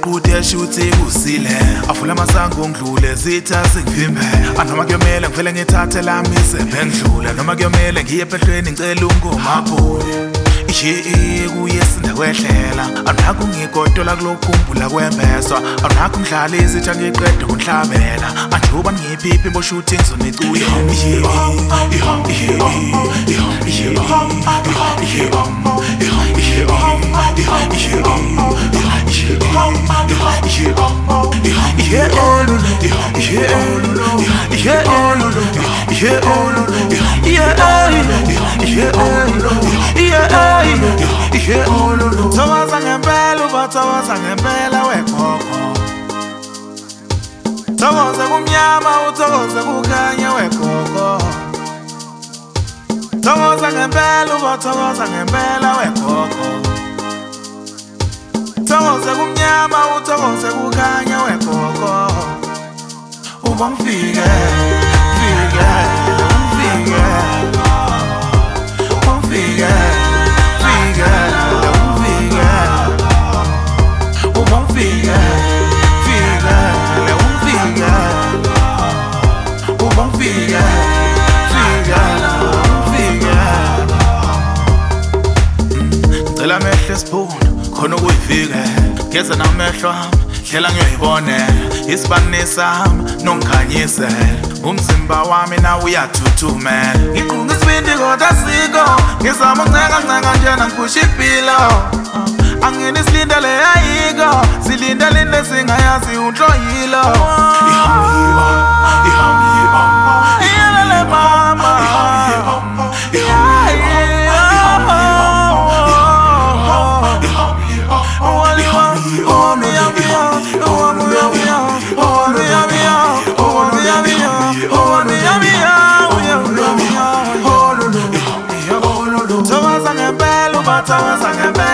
Qute shuthi kusile afula masango ngidlule zitha singivimbe anoma kuyomela ngivele ngithathe lami isephe ngidlula noma kuyomela ngiye ephehlweni ngicela ungomabhuli kuyesinda kwehlela anakho ngigodola kulokhumbula kwembeswa anakho ngidlala izitha ngiqeda kunhlabela anjuba ngiphiphi mboshuthi ngizonicuye Thokoza ngempela ubathokoza ngempela wegogo Thokoza kumnyama uthokoza kukhanya wegogo Thokoza ngempela ubathokoza ngempela wegogo Thokoza kumnyama uthokoza kukhanya wegogo Ubangifike Ngicela amehlo esiphunu khona ukuyifike ngeze namehlo ami hlela ngiyoyibone isibani sami nongikhanyisela umzimba wami nawe uyathuthumela ngiqhunga isibindi kodwa siko ngizama uncenga njena ngiphusha impilo angini silindele ayiko silindele singayazi unhloyilo iyelele mama Thokoza ngempela ubathokoza ngempela